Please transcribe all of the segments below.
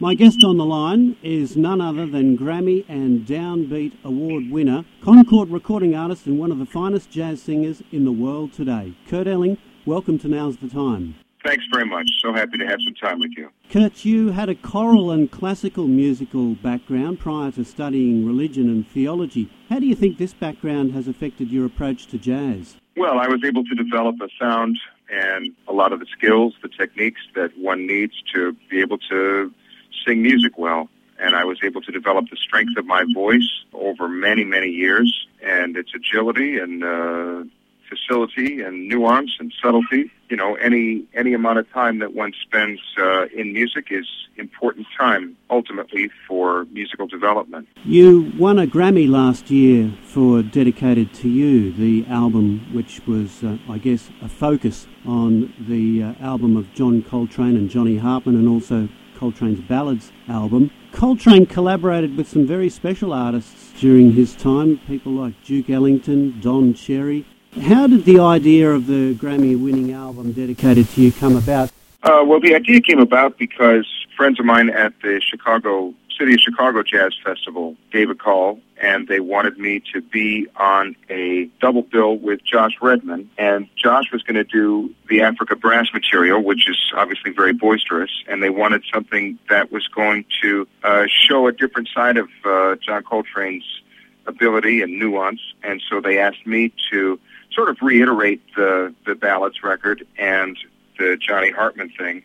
My guest on the line is none other than Grammy and Downbeat Award winner, Concord recording artist and one of the finest jazz singers in the world today. Kurt Elling, welcome to Now's the Time. Thanks very much. So happy to have some time with you. Kurt, you had a choral and classical musical background prior to studying religion and theology. How do you think this background has affected your approach to jazz? Well, I was able to develop a sound and a lot of the skills, the techniques that one needs to be able to sing music well. And I was able to develop the strength of my voice over many, many years, and its agility and facility and nuance and subtlety. You know, any amount of time that one spends in music is important time, ultimately, for musical development. You won a Grammy last year for Dedicated to You, the album which was, I guess, a focus on the album of John Coltrane and Johnny Hartman, and also Coltrane's Ballads album. Coltrane collaborated with some very special artists during his time, people like Duke Ellington, Don Cherry. How did the idea of the Grammy-winning album Dedicated to You come about? Well, the idea came about because friends of mine at the City of Chicago Jazz Festival gave a call, and they wanted me to be on a double bill with Josh Redman. And Josh was going to do the Africa Brass material, which is obviously very boisterous, and they wanted something that was going to show a different side of John Coltrane's ability and nuance. And so they asked me to sort of reiterate the Ballads record and the Johnny Hartman thing.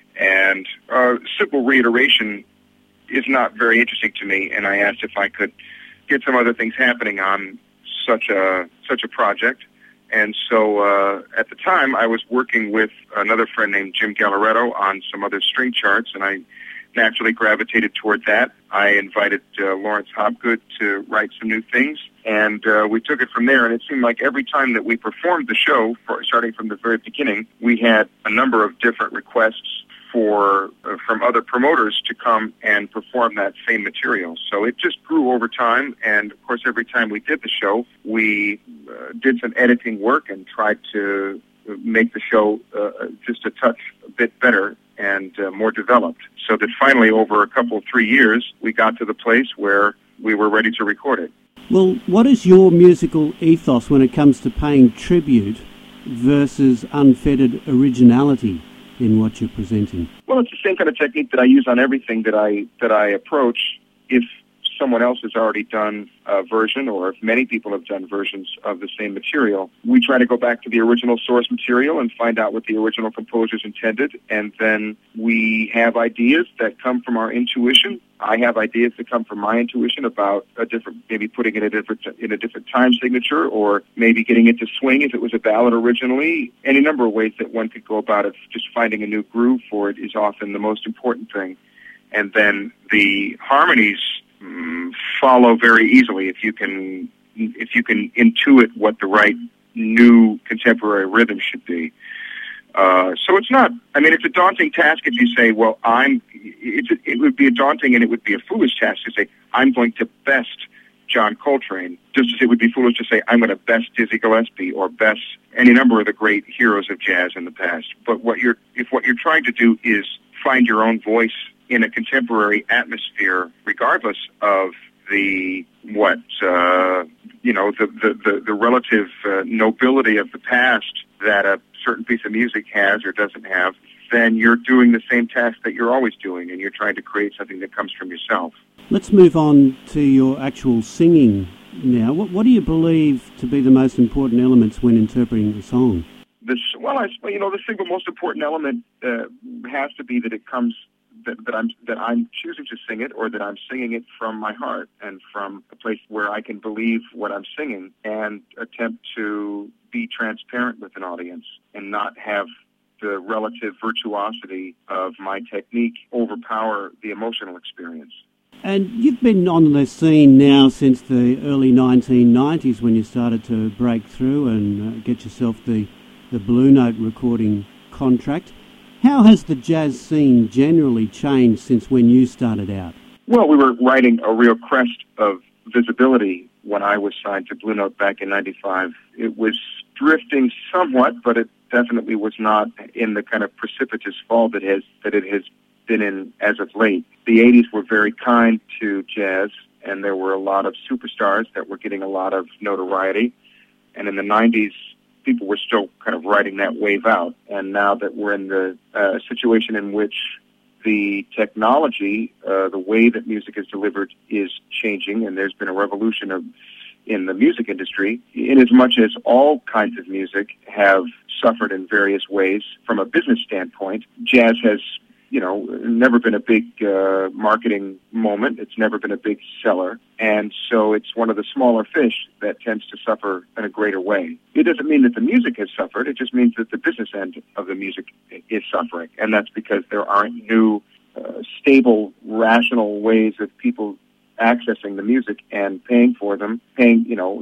And simple reiteration is not very interesting to me, and I asked if I could get some other things happening on such a project. And so at the time, I was working with another friend named Jim Galleretto on some other string charts, and I naturally gravitated toward that. I invited Lawrence Hopgood to write some new things, and we took it from there. And it seemed like every time that we performed the show, starting from the very beginning, we had a number of different requests from other promoters to come and perform that same material. So it just grew over time, and of course every time we did the show, we did some editing work and tried to make the show just a touch a bit better and more developed, so that finally over a couple of 3 years, we got to the place where we were ready to record it. Well, what is your musical ethos when it comes to paying tribute versus unfettered originality in what you're presenting? Well, it's the same kind of technique that I use on everything that I approach. If someone else has already done a version, or if many people have done versions of the same material, we try to go back to the original source material and find out what the original composers intended, and then we have ideas that come from our intuition. I have ideas that come from my intuition about maybe putting it in a different time signature, or maybe getting it to swing if it was a ballad originally. Any number of ways that one could go about it. Just finding a new groove for it is often the most important thing. And then the harmonies follow very easily if you can intuit what the right new contemporary rhythm should be. So it's not, it's a daunting task if you say, well, it would be a daunting and it would be a foolish task to say, I'm going to best John Coltrane, just as it would be foolish to say, I'm going to best Dizzy Gillespie or best any number of the great heroes of jazz in the past. But what you're trying to do is find your own voice in a contemporary atmosphere, regardless of the relative nobility of the past that a certain piece of music has or doesn't have, then you're doing the same task that you're always doing, and you're trying to create something that comes from yourself. Let's move on to your actual singing now. What do you believe to be the most important elements when interpreting the song? The single most important element has to be that it comes that I'm choosing to sing it, or that I'm singing it from my heart and from a place where I can believe what I'm singing and attempt to be transparent with an audience and not have the relative virtuosity of my technique overpower the emotional experience. And you've been on the scene now since the early 1990s, when you started to break through and get yourself the Blue Note recording contract. How has the jazz scene generally changed since when you started out? Well, we were riding a real crest of visibility when I was signed to Blue Note back in '95. It was drifting somewhat, but it definitely was not in the kind of precipitous fall that it has been in as of late. The 80s were very kind to jazz, and there were a lot of superstars that were getting a lot of notoriety. And in the 90s, people were still kind of riding that wave out. And now that we're in the situation in which the technology, the way that music is delivered is changing, and there's been a revolution in the music industry, in as much as all kinds of music have suffered in various ways from a business standpoint. Jazz has, never been a big marketing moment. It's never been a big seller. And so it's one of the smaller fish that tends to suffer in a greater way. It doesn't mean that the music has suffered. It just means that the business end of the music is suffering. And that's because there aren't new, stable, rational ways of people accessing the music and paying for them, paying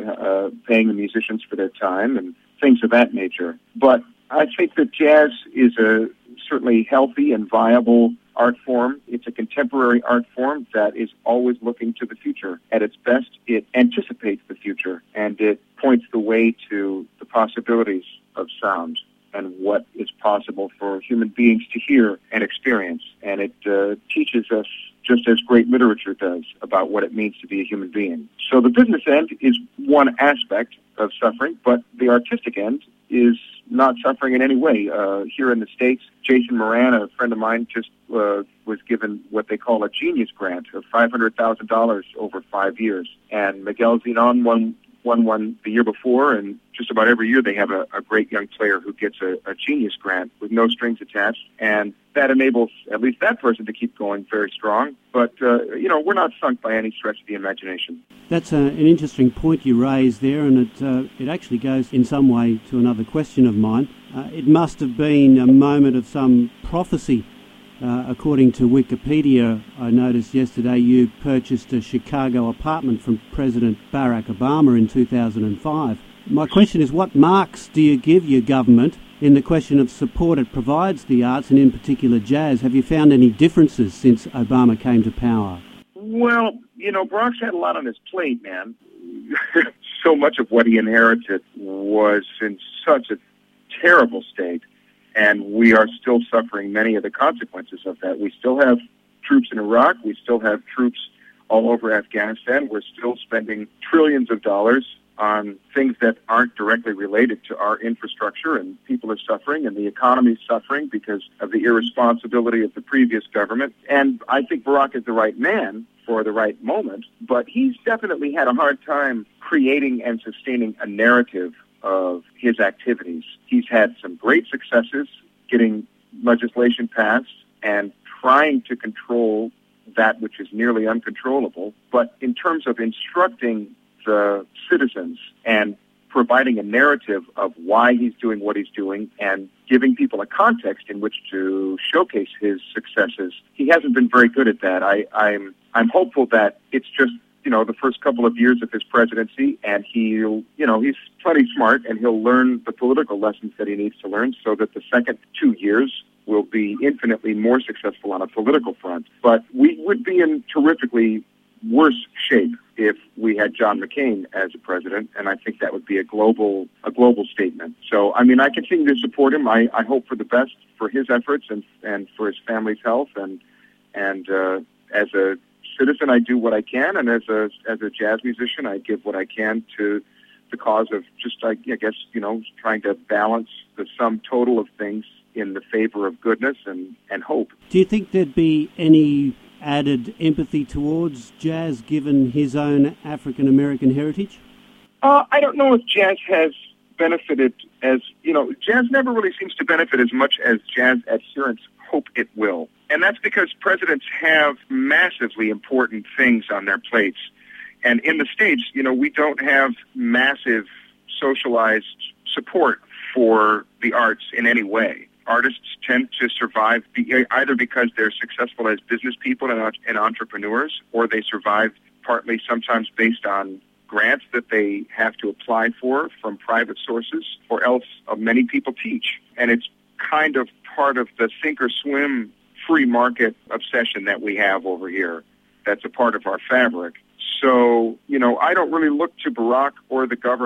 the musicians for their time and things of that nature. But I think that jazz is a certainly healthy and viable art form. It's a contemporary art form that is always looking to the future. At its best, it anticipates the future, and it points the way to the possibilities of sound and what is possible for human beings to hear and experience. And it teaches us, just as great literature does, about what it means to be a human being. So the business end is one aspect of suffering, but the artistic end is not suffering in any way. Here in the States, Jason Moran, a friend of mine, just was given what they call a genius grant of $500,000 over 5 years. And Miguel Zenon won one the year before, and just about every year they have a great young player who gets a genius grant with no strings attached, and that enables at least that person to keep going very strong. But, we're not sunk by any stretch of the imagination. That's an interesting point you raised there, and it actually goes in some way to another question of mine. It must have been a moment of some prophecy. According to Wikipedia, I noticed yesterday you purchased a Chicago apartment from President Barack Obama in 2005. My question is, what marks do you give your government in the question of support it provides the arts, and in particular jazz? Have you found any differences since Obama came to power? Well, Barack's had a lot on his plate, man. So much of what he inherited was in such a terrible state. And we are still suffering many of the consequences of that. We still have troops in Iraq. We still have troops all over Afghanistan. We're still spending trillions of dollars on things that aren't directly related to our infrastructure, and people are suffering, and the economy is suffering because of the irresponsibility of the previous government. And I think Barack is the right man for the right moment, but he's definitely had a hard time creating and sustaining a narrative of his activities. He's had some great successes getting legislation passed and trying to control that which is nearly uncontrollable. But in terms of instructing the citizens and providing a narrative of why he's doing what he's doing and giving people a context in which to showcase his successes, he hasn't been very good at that. I'm hopeful that it's just the first couple of years of his presidency, and he's plenty smart, and he'll learn the political lessons that he needs to learn so that the second 2 years will be infinitely more successful on a political front. But we would be in terrifically worse shape if we had John McCain as a president, and I think that would be a global statement. So, I continue to support him. I hope for the best for his efforts and for his family's health, and as a citizen, I do what I can, and as a jazz musician, I give what I can to the cause of just, I guess, trying to balance the sum total of things in the favor of goodness and hope. Do you think there'd be any added empathy towards jazz given his own African-American heritage? I don't know if jazz has benefited as, jazz never really seems to benefit as much as jazz adherents hope it will. And that's because presidents have massively important things on their plates. And in the States, we don't have massive socialized support for the arts in any way. Artists tend to survive either because they're successful as business people and entrepreneurs, or they survive partly sometimes based on grants that they have to apply for from private sources, or else many people teach. And it's kind of part of the sink or swim free market obsession that we have over here. That's a part of our fabric. So, I don't really look to Barack or the government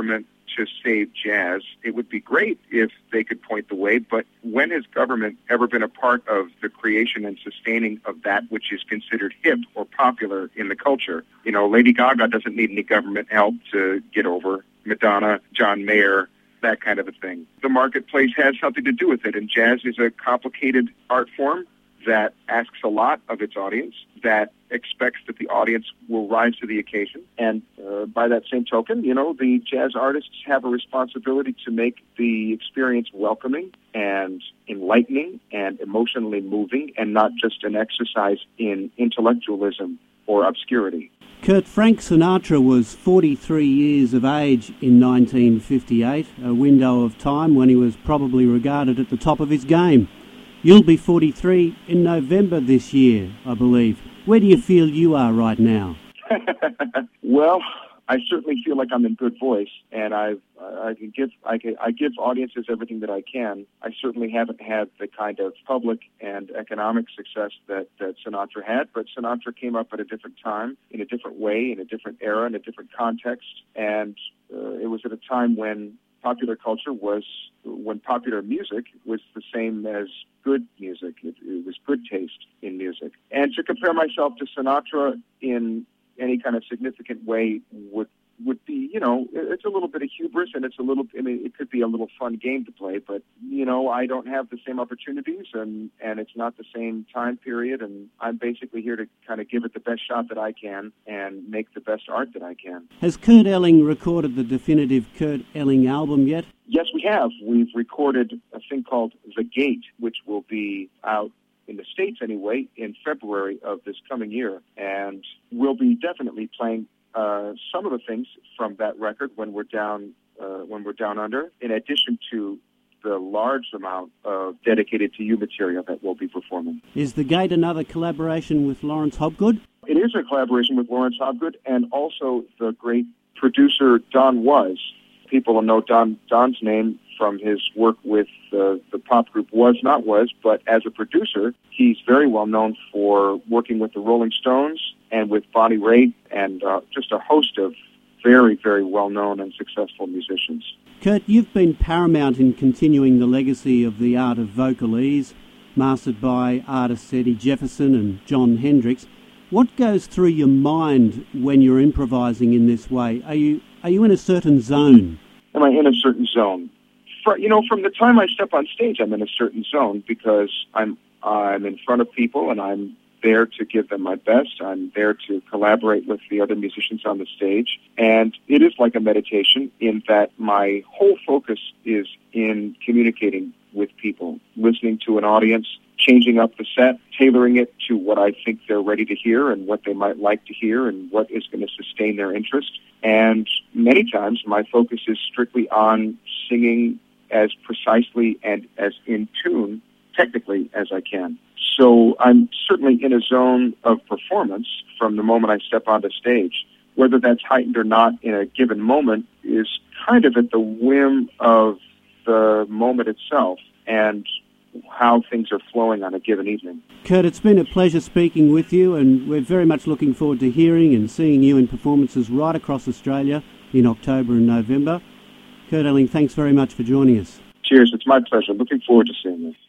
to save jazz. It would be great if they could point the way, but when has government ever been a part of the creation and sustaining of that which is considered hip or popular in the culture? You know, Lady Gaga doesn't need any government help to get over. Madonna, John Mayer, that kind of a thing. The marketplace has something to do with it, and jazz is a complicated art form that asks a lot of its audience, that expects that the audience will rise to the occasion. And by that same token, you know, the jazz artists have a responsibility to make the experience welcoming and enlightening and emotionally moving, and not just an exercise in intellectualism or obscurity. Kurt, Frank Sinatra was 43 years of age in 1958, a window of time when he was probably regarded at the top of his game. You'll be 43 in November this year, I believe. Where do you feel you are right now? Well, I certainly feel like I'm in good voice, and I give audiences everything that I can. I certainly haven't had the kind of public and economic success that Sinatra had, but Sinatra came up at a different time, in a different way, in a different era, in a different context, and it was at a time when popular culture was, when popular music was the same as good music. It was good taste in music. And to compare myself to Sinatra in any kind of significant way would be, you know, it's a little bit of hubris, and it's a little, I mean, it could be a little fun game to play, but, you know, I don't have the same opportunities, and it's not the same time period, and I'm basically here to kind of give it the best shot that I can and make the best art that I can. Has Kurt Elling recorded the definitive Kurt Elling album yet? Yes, we have. We've recorded a thing called The Gate, which will be out in the States anyway, in February of this coming year, and we'll be definitely playing some of the things from that record when we're down under, in addition to the large amount of dedicated to you material that we'll be performing. Is The Gate another collaboration with Lawrence Hobgood? It is a collaboration with Lawrence Hobgood and also the great producer Don Was. People will know Don's name from his work with the pop group Was Not Was, but as a producer, he's very well known for working with the Rolling Stones and with Bonnie Raitt, and just a host of very, very well-known and successful musicians. Kurt, you've been paramount in continuing the legacy of the art of vocalese, mastered by artists Eddie Jefferson and Jon Hendricks. What goes through your mind when you're improvising in this way? Are you in a certain zone? Am I in a certain zone? You know, from the time I step on stage, I'm in a certain zone because I'm in front of people and I'm there to give them my best. I'm there to collaborate with the other musicians on the stage. And it is like a meditation in that my whole focus is in communicating with people, listening to an audience, changing up the set, tailoring it to what I think they're ready to hear and what they might like to hear and what is going to sustain their interest. And many times my focus is strictly on singing as precisely and as in tune technically as I can. So I'm certainly in a zone of performance from the moment I step onto stage. Whether that's heightened or not in a given moment is kind of at the whim of the moment itself and how things are flowing on a given evening. Kurt, it's been a pleasure speaking with you, and we're very much looking forward to hearing and seeing you in performances right across Australia in October and November. Kurt Elling, thanks very much for joining us. Cheers, it's my pleasure. Looking forward to seeing you.